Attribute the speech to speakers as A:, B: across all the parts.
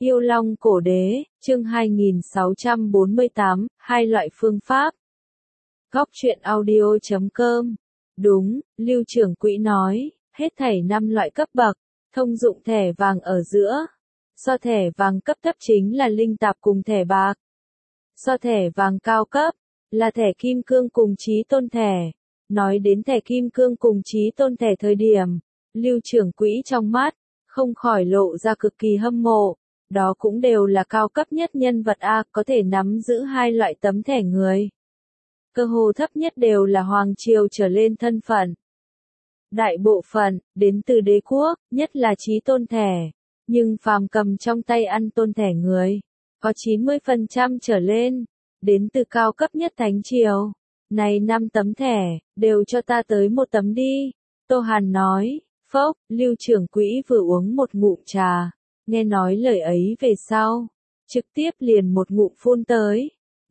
A: Yêu Long Cổ Đế, chương 2648, hai loại phương pháp. Góc truyện audio.com. Đúng, Lưu trưởng quỹ nói, hết thảy 5 loại cấp bậc, thông dụng thẻ vàng ở giữa. So thẻ vàng cấp thấp chính là linh tạp cùng thẻ bạc. So thẻ vàng cao cấp, là thẻ kim cương cùng chí tôn thẻ. Nói đến thẻ kim cương cùng chí tôn thẻ thời điểm, Lưu trưởng quỹ trong mắt, không khỏi lộ ra cực kỳ hâm mộ. Đó cũng đều là cao cấp nhất nhân vật A, có thể nắm giữ hai loại tấm thẻ người. Cơ hồ thấp nhất đều là hoàng triều trở lên thân phận. Đại bộ phận, đến từ đế quốc, nhất là chí tôn thẻ. Nhưng phàm cầm trong tay ăn tôn thẻ người, có 90% trở lên, đến từ cao cấp nhất thánh triều. Này 5 tấm thẻ, đều cho ta tới một tấm đi. Tô Hàn nói, phốc, Lưu trưởng quỹ vừa uống một ngụm trà. Nghe nói lời ấy về sau, trực tiếp liền một ngụm phun tới.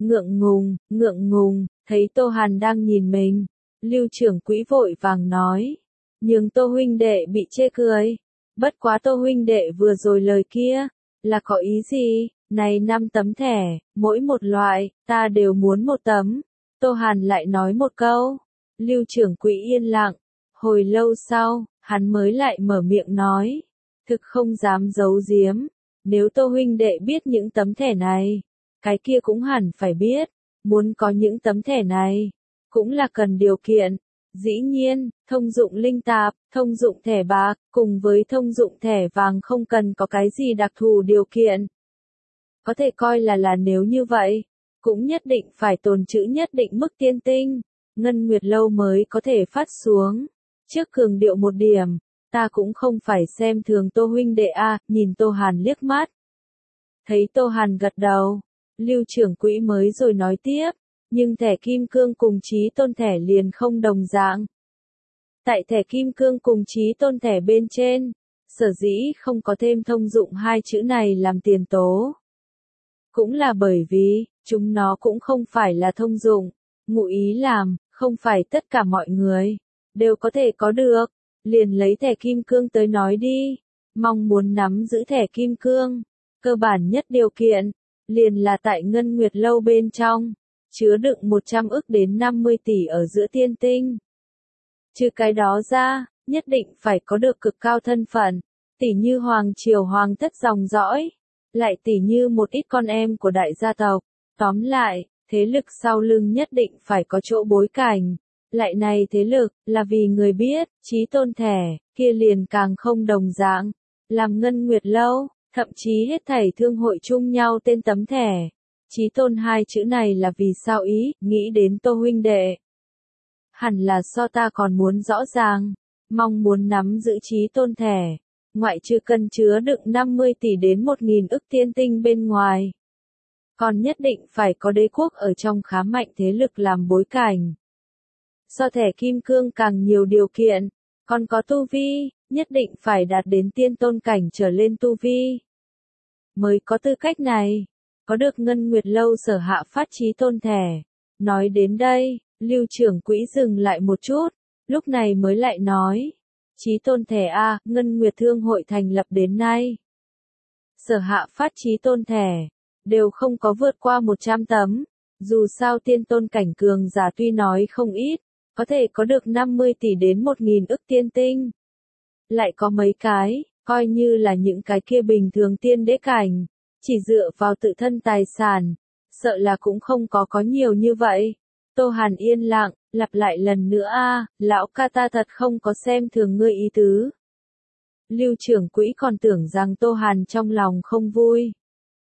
A: Ngượng ngùng, thấy Tô Hàn đang nhìn mình. Lưu trưởng quỹ vội vàng nói. Nhưng Tô huynh đệ bị chê cười. Bất quá Tô huynh đệ vừa rồi lời kia, là có ý gì? Này 5 tấm thẻ, mỗi một loại, ta đều muốn một tấm. Tô Hàn lại nói một câu. Lưu trưởng quỹ yên lặng. Hồi lâu sau, hắn mới lại mở miệng nói. Thực không dám giấu giếm, nếu Tô huynh đệ biết những tấm thẻ này, cái kia cũng hẳn phải biết, muốn có những tấm thẻ này, cũng là cần điều kiện. Dĩ nhiên, thông dụng linh tạp, thông dụng thẻ bạc, cùng với thông dụng thẻ vàng không cần có cái gì đặc thù điều kiện. Có thể coi là nếu như vậy, cũng nhất định phải tồn trữ nhất định mức tiên tinh, ngân nguyệt lâu mới có thể phát xuống. Trước cường điệu một điểm. Ta cũng không phải xem thường Tô huynh đệ a, nhìn Tô Hàn liếc mắt. Thấy Tô Hàn gật đầu, Lưu trưởng quỹ mới rồi nói tiếp, nhưng thẻ kim cương cùng chí tôn thẻ liền không đồng dạng. Tại thẻ kim cương cùng chí tôn thẻ bên trên, sở dĩ không có thêm thông dụng hai chữ này làm tiền tố. Cũng là bởi vì, chúng nó cũng không phải là thông dụng, ngụ ý làm, không phải tất cả mọi người, đều có thể có được. Liền lấy thẻ kim cương tới nói đi, mong muốn nắm giữ thẻ kim cương, cơ bản nhất điều kiện, liền là tại ngân nguyệt lâu bên trong, chứa đựng 100 ức đến 50 tỷ ở giữa tiên tinh. Trừ cái đó ra, nhất định phải có được cực cao thân phận, tỷ như hoàng triều hoàng thất dòng dõi, lại tỷ như một ít con em của đại gia tộc, tóm lại, thế lực sau lưng nhất định phải có chỗ bối cảnh. Lại này thế lực, là vì người biết, chí tôn thẻ, kia liền càng không đồng dạng. Làm ngân nguyệt lâu, thậm chí hết thảy thương hội chung nhau tên tấm thẻ. Chí tôn hai chữ này là vì sao ý, nghĩ đến Tô huynh đệ. Hẳn là so ta còn muốn rõ ràng, mong muốn nắm giữ chí tôn thẻ. Ngoại trừ cần chứa đựng 50 tỷ đến 1.000 ức tiên tinh bên ngoài. Còn nhất định phải có đế quốc ở trong khá mạnh thế lực làm bối cảnh. So thẻ kim cương càng nhiều điều kiện, còn có tu vi, nhất định phải đạt đến tiên tôn cảnh trở lên tu vi. Mới có tư cách này, có được ngân nguyệt lâu sở hạ phát chí tôn thẻ. Nói đến đây, Lưu trưởng quỹ dừng lại một chút, lúc này mới lại nói. Chí tôn thẻ A, ngân nguyệt thương hội thành lập đến nay. Sở hạ phát chí tôn thẻ, đều không có vượt qua 100 tấm. Dù sao tiên tôn cảnh cường giả tuy nói không ít, có thể có được 50 tỷ đến 1.000 ức tiên tinh. Lại có mấy cái, coi như là những cái kia bình thường tiên đế cảnh, chỉ dựa vào tự thân tài sản, sợ là cũng không có nhiều như vậy. Tô Hàn yên lặng, lặp lại lần nữa a, lão ca ta thật không có xem thường ngươi ý tứ. Lưu trưởng quỹ còn tưởng rằng Tô Hàn trong lòng không vui.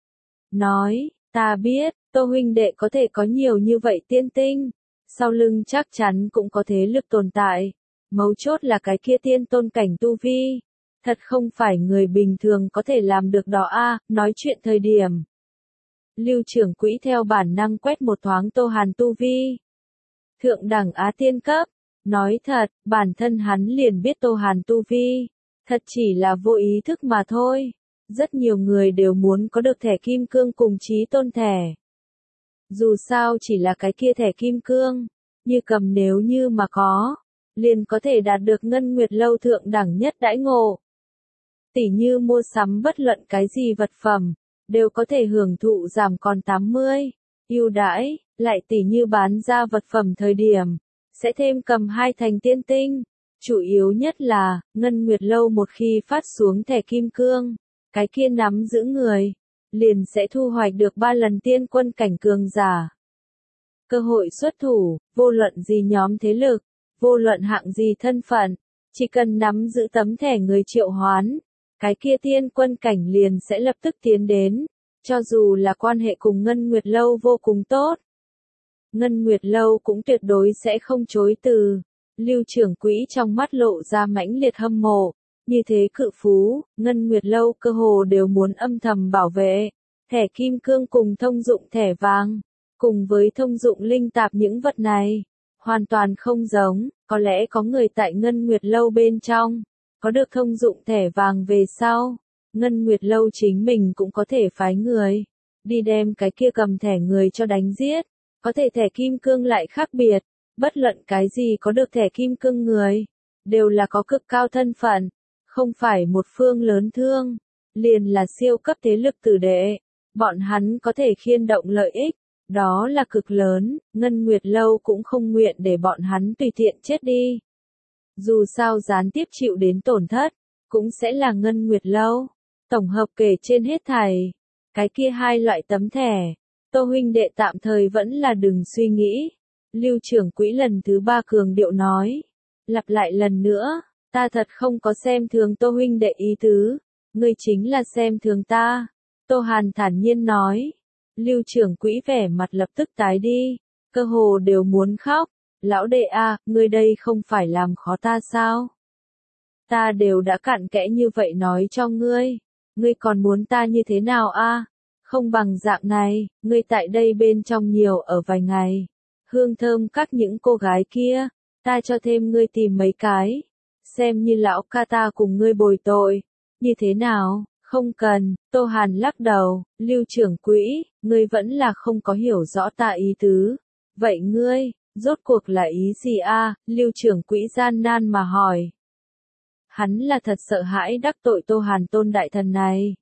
A: Nói, ta biết, Tô huynh đệ có thể có nhiều như vậy tiên tinh. Sau lưng chắc chắn cũng có thế lực tồn tại. Mấu chốt là cái kia tiên tôn cảnh tu vi. Thật không phải người bình thường có thể làm được đó a, nói chuyện thời điểm. Lưu trưởng quỹ theo bản năng quét một thoáng Tô Hàn tu vi. Thượng đẳng Á tiên cấp. Nói thật, bản thân hắn liền biết Tô Hàn tu vi. Thật chỉ là vô ý thức mà thôi. Rất nhiều người đều muốn có được thẻ kim cương cùng chí tôn thẻ. Dù sao chỉ là cái kia thẻ kim cương, như cầm nếu như mà có, liền có thể đạt được ngân nguyệt lâu thượng đẳng nhất đãi ngộ. Tỷ như mua sắm bất luận cái gì vật phẩm, đều có thể hưởng thụ giảm còn 80. Ưu đãi, lại tỉ như bán ra vật phẩm thời điểm, sẽ thêm cầm 2 thành tiên tinh. Chủ yếu nhất là, Ngân Nguyệt Lâu một khi phát xuống thẻ kim cương, cái kia nắm giữ người, liền sẽ thu hoạch được 3 lần tiên quân cảnh cường giả. Cơ hội xuất thủ, vô luận gì nhóm thế lực, vô luận hạng gì thân phận, chỉ cần nắm giữ tấm thẻ người triệu hoán, cái kia tiên quân cảnh liền sẽ lập tức tiến đến, cho dù là quan hệ cùng Ngân Nguyệt Lâu vô cùng tốt. Ngân Nguyệt Lâu cũng tuyệt đối sẽ không chối từ. Lưu trưởng quỹ trong mắt lộ ra mãnh liệt hâm mộ, như thế cự phú, Ngân Nguyệt Lâu cơ hồ đều muốn âm thầm bảo vệ. Thẻ kim cương cùng thông dụng thẻ vàng, cùng với thông dụng linh tạp những vật này, hoàn toàn không giống, có lẽ có người tại Ngân Nguyệt Lâu bên trong, có được thông dụng thẻ vàng về sau, Ngân Nguyệt Lâu chính mình cũng có thể phái người, đi đem cái kia cầm thẻ người cho đánh giết, có thể thẻ kim cương lại khác biệt, bất luận cái gì có được thẻ kim cương người, đều là có cực cao thân phận, không phải một phương lớn thương, liền là siêu cấp thế lực tử đệ, bọn hắn có thể khiên động lợi ích. Đó là cực lớn, Ngân Nguyệt Lâu cũng không nguyện để bọn hắn tùy tiện chết đi. Dù sao gián tiếp chịu đến tổn thất, cũng sẽ là Ngân Nguyệt Lâu. Tổng hợp kể trên hết thảy, cái kia 2 loại tấm thẻ, Tô huynh đệ tạm thời vẫn là đừng suy nghĩ. Lưu trưởng quỹ lần thứ 3 cường điệu nói. Lặp lại lần nữa, ta thật không có xem thường Tô huynh đệ ý tứ, ngươi chính là xem thường ta. Tô Hàn thản nhiên nói. Lưu trưởng quỹ vẻ mặt lập tức tái đi, cơ hồ đều muốn khóc. Lão đệ a, ngươi đây không phải làm khó ta sao? Ta đều đã cặn kẽ như vậy nói cho ngươi, ngươi còn muốn ta như thế nào a? Không bằng dạng này, ngươi tại đây bên trong nhiều ở vài ngày. Hương thơm các những cô gái kia, ta cho thêm ngươi tìm mấy cái, xem như lão ca ta cùng ngươi bồi tội, như thế nào? Không cần, Tô Hàn lắc đầu, Lưu trưởng quỹ, ngươi vẫn là không có hiểu rõ ta ý tứ. Vậy ngươi, rốt cuộc là ý gì a? Lưu trưởng quỹ gian nan mà hỏi. Hắn là thật sợ hãi đắc tội Tô Hàn tôn đại thần này.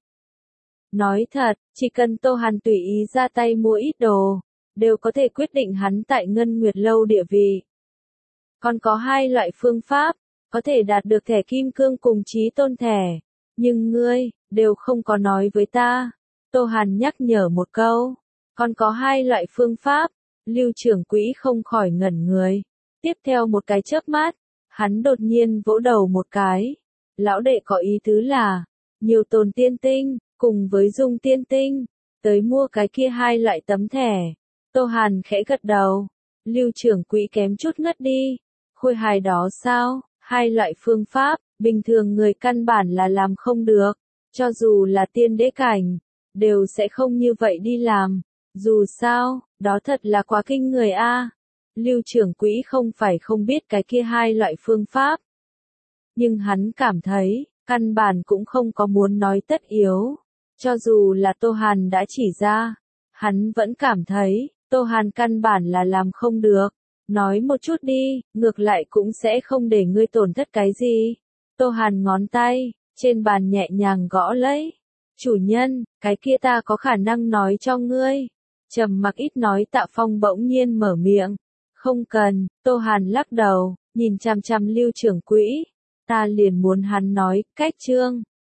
A: Nói thật, chỉ cần Tô Hàn tùy ý ra tay mua ít đồ, đều có thể quyết định hắn tại Ngân Nguyệt Lâu địa vị. Còn có 2 loại phương pháp, có thể đạt được thẻ kim cương cùng chí tôn thẻ. Nhưng ngươi, đều không có nói với ta. Tô Hàn nhắc nhở một câu. Còn có 2 loại phương pháp. Lưu trưởng quỹ không khỏi ngẩn người. Tiếp theo một cái chớp mắt, hắn đột nhiên vỗ đầu một cái. Lão đệ có ý tứ là, nhiều tồn tiên tinh, cùng với dung tiên tinh, tới mua cái kia 2 loại tấm thẻ. Tô Hàn khẽ gật đầu. Lưu trưởng quỹ kém chút ngất đi. Khôi hài đó sao? 2 loại phương pháp, bình thường người căn bản là làm không được. Cho dù là tiên đế cảnh, đều sẽ không như vậy đi làm. Dù sao, đó thật là quá kinh người a. Lưu trưởng quỹ không phải không biết cái kia 2 loại phương pháp. Nhưng hắn cảm thấy, căn bản cũng không có muốn nói tất yếu. Cho dù là Tô Hàn đã chỉ ra, hắn vẫn cảm thấy, Tô Hàn căn bản là làm không được. Nói một chút đi, ngược lại cũng sẽ không để ngươi tổn thất cái gì. Tô Hàn ngón tay, trên bàn nhẹ nhàng gõ lấy. Chủ nhân, cái kia ta có khả năng nói cho ngươi. Trầm mặc ít nói Tạ Phong bỗng nhiên mở miệng. Không cần, Tô Hàn lắc đầu, nhìn chằm chằm Lưu trưởng quỹ. Ta liền muốn hắn nói, cách chương.